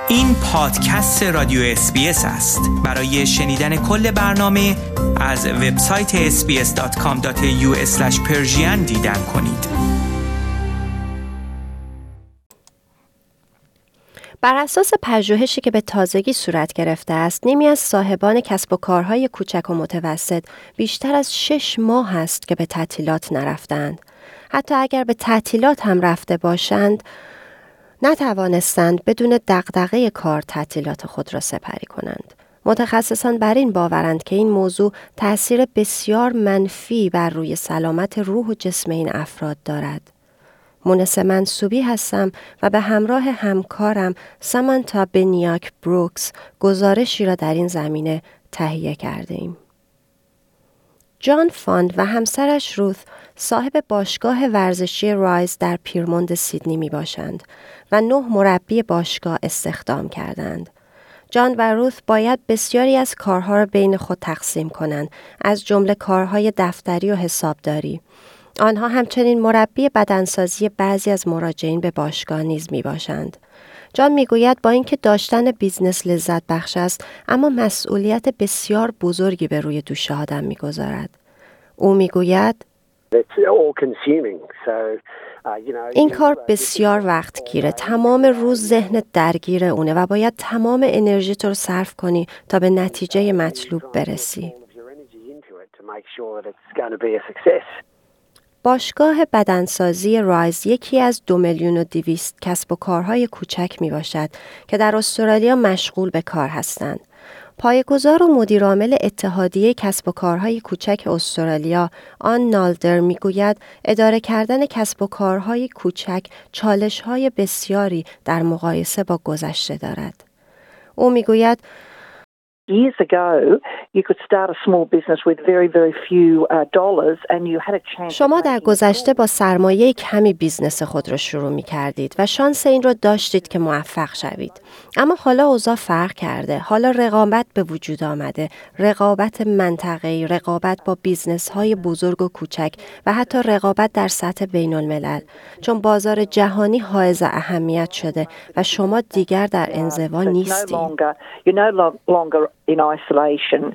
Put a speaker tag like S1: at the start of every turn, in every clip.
S1: این پادکست رادیو SBS است. برای شنیدن کل برنامه از وبسایت sbs.com.au/persian دیدن کنید.
S2: بر اساس پژوهشی که به تازگی صورت گرفته است، نیمی از صاحبان کسب و کارهای کوچک و متوسط بیشتر از 6 ماه است که به تعطیلات نرفتند. حتی اگر به تعطیلات هم رفته باشند، نتوانستند بدون دغدغه کار تعطیلات خود را سپری کنند. متخصصان بر این باورند که این موضوع تأثیر بسیار منفی بر روی سلامت روح و جسم این افراد دارد. مونس منصوبی هستم و به همراه همکارم سامانتا بنیاک بروکس گزارشی را در این زمینه تهیه کرده ایم. جان فاند و همسرش روث صاحب باشگاه ورزشی رایز در پیرموند سیدنی می باشند و 9 مربی باشگاه استخدام کردند. جان و روث باید بسیاری از کارها را بین خود تقسیم کنند، از جمله کارهای دفتری و حسابداری. آنها همچنین مربی بدنسازی بعضی از مراجعین به باشگاه نیز می باشند. جان می گوید با اینکه داشتن بیزنس لذت بخش است، اما مسئولیت بسیار بزرگی به روی دوش آدم می گذارد. او می گوید این کار بسیار وقت گیره، تمام روز ذهنت درگیر اونه و باید تمام انرژی تو رو صرف کنی تا به نتیجه مطلوب برسی. باشگاه بدنسازی رایز یکی از 2,200,000 کسب و کارهای کوچک می باشد که در استرالیا مشغول به کار هستند. پایه‌گذار و مدیرعامل اتحادیه کسب و کارهای کوچک استرالیا آن نالدر می گوید اداره کردن کسب و کارهای کوچک چالش‌های بسیاری در مقایسه با گذشته دارد. او می گوید
S3: Years ago, you could start a small business with very, very few dollars and you had a chance.
S2: شما در گذشته با سرمایه کمی بیزنس خود را شروع می کردید و شانس این را داشتید که موفق شوید. اما حالا اوضاع فرق کرده. حالا رقابت به وجود آمده. رقابت منطقه‌ای، رقابت با بیزنس های بزرگ و کوچک و حتی رقابت در سطح بین الملل. چون بازار جهانی حائز اهمیت شده و شما دیگر در انزوا نیستید.
S3: In isolation.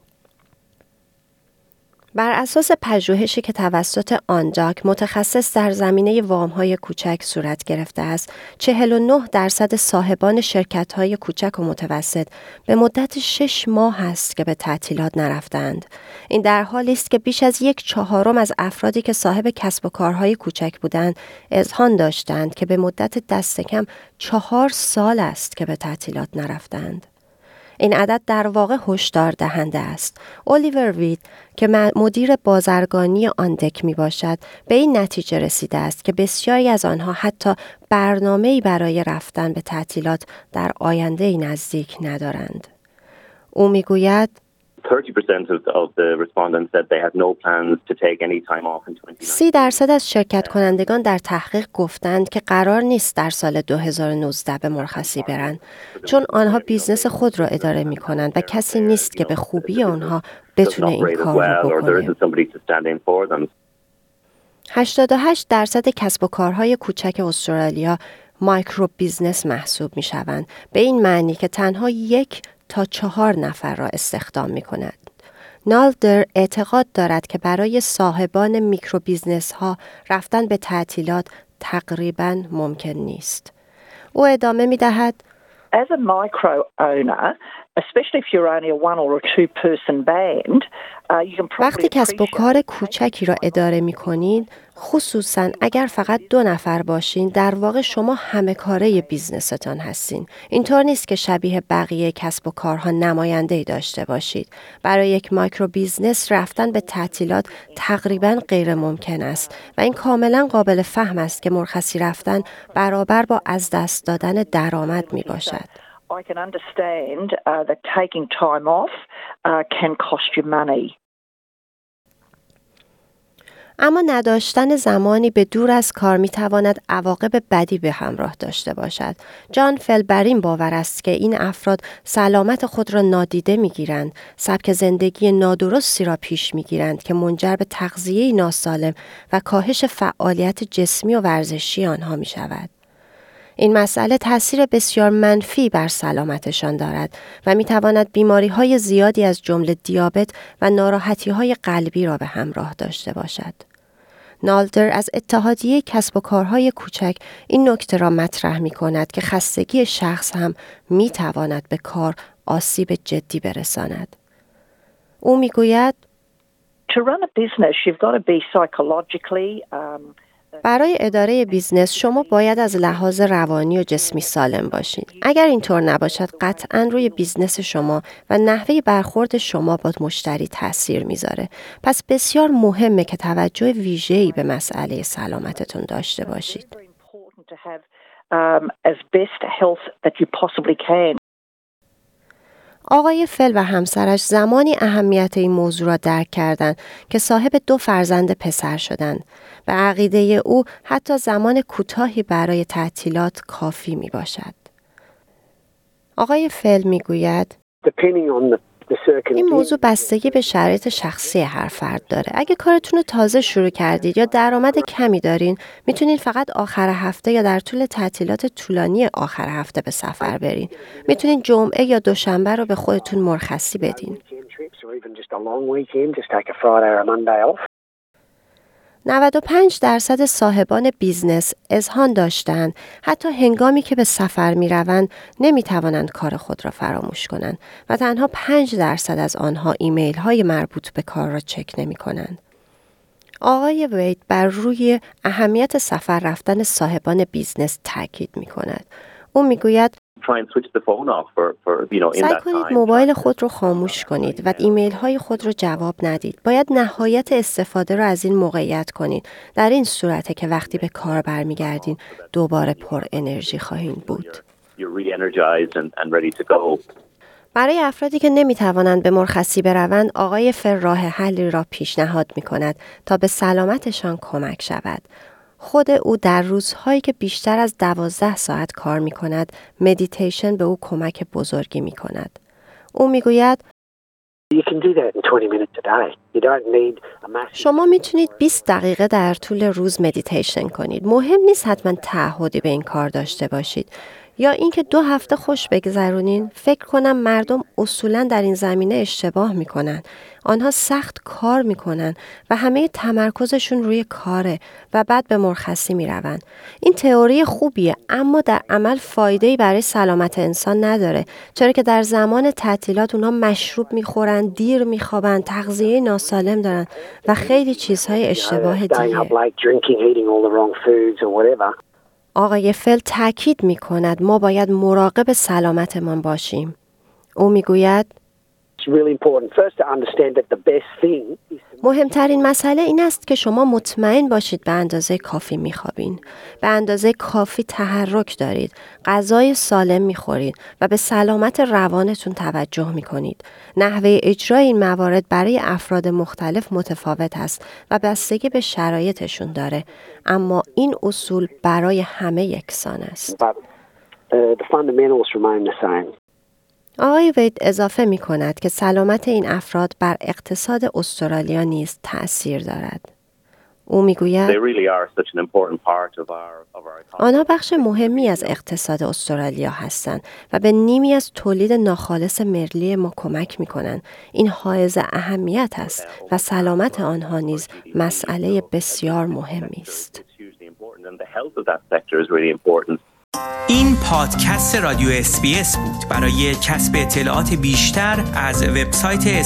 S2: بر اساس پژوهشی که توسط آنداک متخصص در زمینه وام‌های کوچک صورت گرفته است، 49% صاحبان شرکت‌های کوچک و متوسط به مدت 6 ماه است که به تعطیلات نرفتند. این در حالی است که بیش از 1/4 از افرادی که صاحب کسب و کارهای کوچک بودند، اذعان داشتند که به مدت دست کم 4 سال است که به تعطیلات نرفتند. این عدد در واقع هشدار دهنده است. الیور وید که مدیر بازرگانی آندک می باشد به این نتیجه رسیده است که بسیاری از آنها حتی برنامه‌ای برای رفتن به تعطیلات در آینده نزدیک ندارند. او می گوید 30% از شرکت کنندگان در تحقیق گفتند که قرار نیست در سال 2019 به مرخصی برند، چون آنها بیزنس خود را اداره می کنند و کسی نیست که به خوبی آنها بتونه این کار را بکنه. 88% کسب و کارهای کوچک استرالیا مایکرو بیزنس محسوب می شوند، به این معنی که تنها 1 تا 4 نفر را استخدام می کند. نالدر اعتقاد دارد که برای صاحبان میکرو بیزنس ها رفتن به تعطیلات تقریباً ممکن نیست. او ادامه می دهد
S3: As a micro owner, especially if you're only a 1 or a 2 person band, you can probably
S2: وقتی کسب و کار کوچکی را اداره می کنید، خصوصاً اگر فقط 2 نفر باشین، در واقع شما همه کاره بیزنستان هستین. اینطور نیست که شبیه بقیه کسب و کارها نماینده‌ای داشته باشید. برای یک مایکرو بیزنس رفتن به تعطیلات تقریباً غیر ممکن است و این کاملاً قابل فهم است که مرخصی رفتن برابر با از دست دادن درآمد می باشد.
S3: I can understand that taking time off can cost you money.
S2: اما نداشتن زمانی به دور از کار می‌تواند عواقب بدی به همراه داشته باشد. جان فل بر این باور است که این افراد سلامت خود را نادیده می‌گیرند، سبک زندگی نادرستی را پیش می‌گیرند که منجر به تغذیه ناسالم و کاهش فعالیت جسمی و ورزشی آنها می‌شود. این مسئله تاثیر بسیار منفی بر سلامتشان دارد و می‌تواند بیماری‌های زیادی از جمله دیابت و ناراحتی‌های قلبی را به همراه داشته باشد. نالدر از اتحادیه کسب و کارهای کوچک این نکته را مطرح می‌کند که خستگی شخص هم می‌تواند به کار آسیب جدی برساند. او می‌گوید
S3: To run a business, you've got to be psychologically
S2: برای اداره بیزنس شما باید از لحاظ روانی و جسمی سالم باشید. اگر اینطور نباشد قطعاً روی بیزنس شما و نحوه برخورد شما با مشتری تأثیر میذاره. پس بسیار مهمه که توجه ویژه‌ای به مسئله سلامتتون داشته باشید. آقای فل و همسرش زمانی اهمیت این موضوع را درک کردند که صاحب 2 فرزند پسر شدند. به عقیده او حتی زمان کوتاهی برای تعطیلات کافی می باشد. آقای فل می گوید این موضوع بستگی به شرایط شخصی هر فرد داره. اگه کارتون رو تازه شروع کردید یا درآمد کمی دارین، میتونین فقط آخر هفته یا در طول تعطیلات طولانی آخر هفته به سفر برین. میتونین جمعه یا دوشنبه رو به خودتون مرخصی بدین. 95% صاحبان بیزنس اذعان داشتند حتی هنگامی که به سفر می روند نمی توانند کار خود را فراموش کنند و تنها 5% از آنها ایمیل های مربوط به کار را چک نمی کنند. آقای وید بر روی اهمیت سفر رفتن صاحبان بیزنس تاکید می کند. او می گوید سعی کنید موبایل خود رو خاموش کنید و ایمیل های خود رو جواب ندید. باید نهایت استفاده رو از این موقعیت کنید. در این صورته که وقتی به کار برمیگردین دوباره پر انرژی خواهید بود. برای افرادی که نمیتوانند به مرخصی بروند، آقای فر راه حلی را پیشنهاد می کند تا به سلامتشان کمک شود. خود او در روزهایی که بیشتر از 12 ساعت کار می کند، مدیتیشن به او کمک بزرگی می کند. او می گوید شما میتونید 20 دقیقه در طول روز مدیتیشن کنید. مهم نیست حتما تعهدی به این کار داشته باشید. یا اینکه 2 هفته خوش بگذرونین. فکر کنم مردم اصولاً در این زمینه اشتباه میکنن. آنها سخت کار میکنن و همه تمرکزشون روی کاره و بعد به مرخصی میروند. این تئوری خوبیه اما در عمل فایده‌ای برای سلامت انسان نداره، چرا که در زمان تعطیلات اونها مشروب میخورن، دیر میخوابن، تغذیه ناسالم دارن و خیلی چیزهای اشتباه دیگه. آقای فل تاکید می کند ما باید مراقب سلامتمان باشیم. او می گوید مهمترین مسئله این است که شما مطمئن باشید به اندازه کافی می خوابین، به اندازه کافی تحرک دارید، غذای سالم می خورید و به سلامت روانتون توجه می کنید. نحوه اجرای این موارد برای افراد مختلف متفاوت است و بستگی به شرایطشون داره، اما این اصول برای همه یکسان است. آقای وید اضافه می کند که سلامت این افراد بر اقتصاد استرالیا نیز تأثیر دارد. او می گوید آنها بخش مهمی از اقتصاد استرالیا هستند و به نیمی از تولید ناخالص ملی ما کمک می کنند. این حائز اهمیت است و سلامت آنها نیز مسئله بسیار مهمی است.
S1: این پادکست رادیو SBS بود. برای کسب اطلاعات بیشتر از وبسایت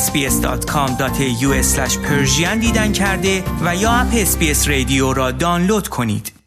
S1: sbs.com.au/persian دیدن کرده و یا اپ SBS رادیو را دانلود کنید.